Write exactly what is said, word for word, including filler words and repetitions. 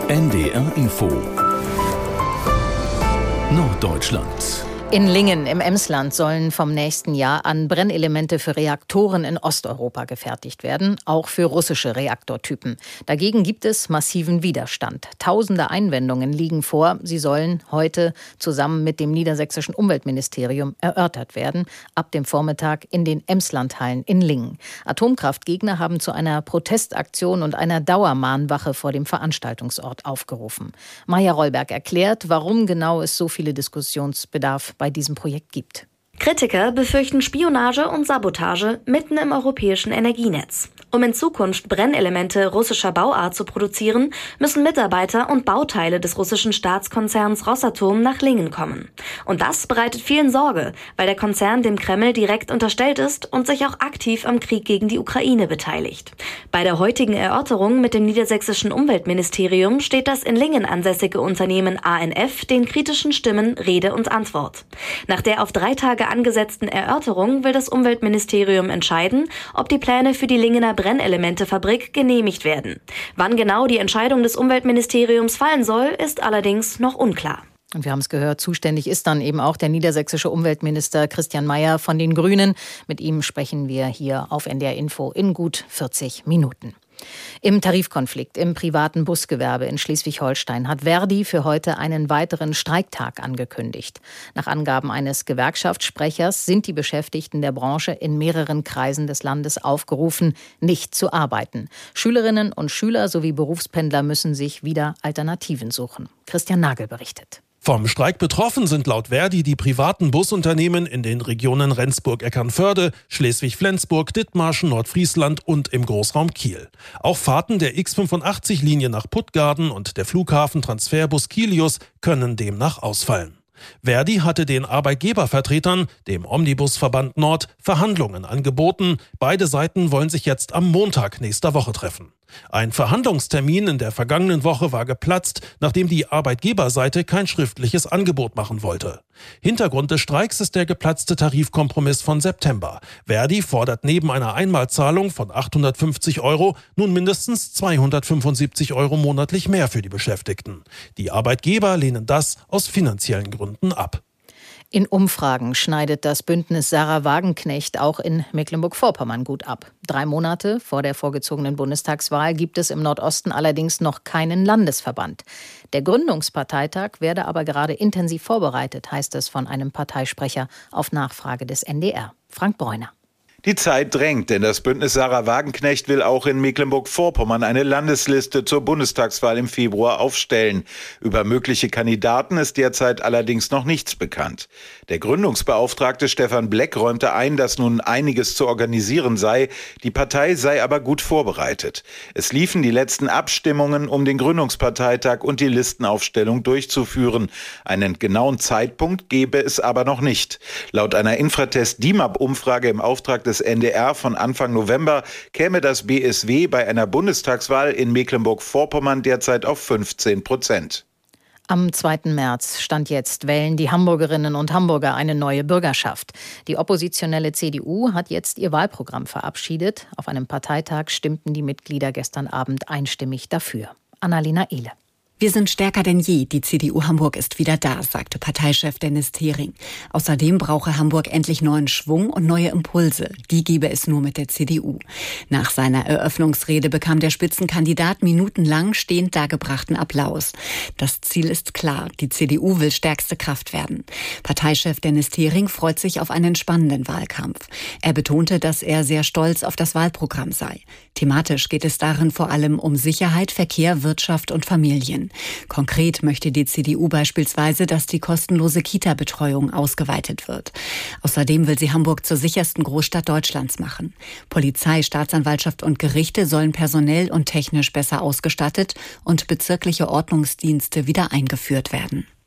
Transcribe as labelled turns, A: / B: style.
A: N D R Info Norddeutschland.
B: In Lingen im Emsland sollen vom nächsten Jahr an Brennelemente für Reaktoren in Osteuropa gefertigt werden, auch für russische Reaktortypen. Dagegen gibt es massiven Widerstand. Tausende Einwendungen liegen vor. Sie sollen heute zusammen mit dem niedersächsischen Umweltministerium erörtert werden, ab dem Vormittag in den Emslandhallen in Lingen. Atomkraftgegner haben zu einer Protestaktion und einer Dauermahnwache vor dem Veranstaltungsort aufgerufen. Maja Rollberg erklärt, warum genau es so viele Diskussionsbedarf bei diesem Projekt gibt.
C: Kritiker befürchten Spionage und Sabotage mitten im europäischen Energienetz. Um in Zukunft Brennelemente russischer Bauart zu produzieren, müssen Mitarbeiter und Bauteile des russischen Staatskonzerns Rosatom nach Lingen kommen. Und das bereitet vielen Sorge, weil der Konzern dem Kreml direkt unterstellt ist und sich auch aktiv am Krieg gegen die Ukraine beteiligt. Bei der heutigen Erörterung mit dem niedersächsischen Umweltministerium steht das in Lingen ansässige Unternehmen A N F den kritischen Stimmen Rede und Antwort. Nach der auf drei Tage angesetzten Erörterung will das Umweltministerium entscheiden, ob die Pläne für die Lingener Brennelementefabrik genehmigt werden. Wann genau die Entscheidung des Umweltministeriums fallen soll, ist allerdings noch unklar.
B: Und wir haben es gehört, zuständig ist dann eben auch der niedersächsische Umweltminister Christian Mayer von den Grünen. Mit ihm sprechen wir hier auf N D R Info in gut vierzig Minuten. Im Tarifkonflikt im privaten Busgewerbe in Schleswig-Holstein hat Verdi für heute einen weiteren Streiktag angekündigt. Nach Angaben eines Gewerkschaftssprechers sind die Beschäftigten der Branche in mehreren Kreisen des Landes aufgerufen, nicht zu arbeiten. Schülerinnen und Schüler sowie Berufspendler müssen sich wieder Alternativen suchen. Christian Nagel berichtet.
D: Vom Streik betroffen sind laut Verdi die privaten Busunternehmen in den Regionen Rendsburg-Eckernförde, Schleswig-Flensburg, Dithmarschen, Nordfriesland und im Großraum Kiel. Auch Fahrten der X fünfundachtzig-Linie nach Puttgarden und der Flughafentransferbus Kilius können demnach ausfallen. Verdi hatte den Arbeitgebervertretern, dem Omnibusverband Nord, Verhandlungen angeboten. Beide Seiten wollen sich jetzt am Montag nächster Woche treffen. Ein Verhandlungstermin in der vergangenen Woche war geplatzt, nachdem die Arbeitgeberseite kein schriftliches Angebot machen wollte. Hintergrund des Streiks ist der geplatzte Tarifkompromiss von September. Verdi fordert neben einer Einmalzahlung von achthundertfünfzig Euro nun mindestens zweihundertfünfundsiebzig Euro monatlich mehr für die Beschäftigten. Die Arbeitgeber lehnen das aus finanziellen Gründen ab.
B: In Umfragen schneidet das Bündnis Sarah Wagenknecht auch in Mecklenburg-Vorpommern gut ab. Drei Monate vor der vorgezogenen Bundestagswahl gibt es im Nordosten allerdings noch keinen Landesverband. Der Gründungsparteitag werde aber gerade intensiv vorbereitet, heißt es von einem Parteisprecher auf Nachfrage des N D R. Frank Bräuner.
E: Die Zeit drängt, denn das Bündnis Sarah Wagenknecht will auch in Mecklenburg-Vorpommern eine Landesliste zur Bundestagswahl im Februar aufstellen. Über mögliche Kandidaten ist derzeit allerdings noch nichts bekannt. Der Gründungsbeauftragte Stefan Bleck räumte ein, dass nun einiges zu organisieren sei. Die Partei sei aber gut vorbereitet. Es liefen die letzten Abstimmungen, um den Gründungsparteitag und die Listenaufstellung durchzuführen. Einen genauen Zeitpunkt gebe es aber noch nicht. Laut einer Infratest-D I M A P-Umfrage im Auftrag des des N D R von Anfang November käme das B S W bei einer Bundestagswahl in Mecklenburg-Vorpommern derzeit auf fünfzehn Prozent.
B: Am zweiten März, Stand jetzt, wählen die Hamburgerinnen und Hamburger eine neue Bürgerschaft. Die oppositionelle C D U hat jetzt ihr Wahlprogramm verabschiedet. Auf einem Parteitag stimmten die Mitglieder gestern Abend einstimmig dafür. Annalena Ehle.
F: Wir sind stärker denn je. Die C D U Hamburg ist wieder da, sagte Parteichef Dennis Thering. Außerdem brauche Hamburg endlich neuen Schwung und neue Impulse. Die gebe es nur mit der C D U. Nach seiner Eröffnungsrede bekam der Spitzenkandidat minutenlang stehend dargebrachten Applaus. Das Ziel ist klar. Die C D U will stärkste Kraft werden. Parteichef Dennis Thering freut sich auf einen spannenden Wahlkampf. Er betonte, dass er sehr stolz auf das Wahlprogramm sei. Thematisch geht es darin vor allem um Sicherheit, Verkehr, Wirtschaft und Familien. Konkret möchte die C D U beispielsweise, dass die kostenlose Kita-Betreuung ausgeweitet wird. Außerdem will sie Hamburg zur sichersten Großstadt Deutschlands machen. Polizei, Staatsanwaltschaft und Gerichte sollen personell und technisch besser ausgestattet und bezirkliche Ordnungsdienste wieder eingeführt werden.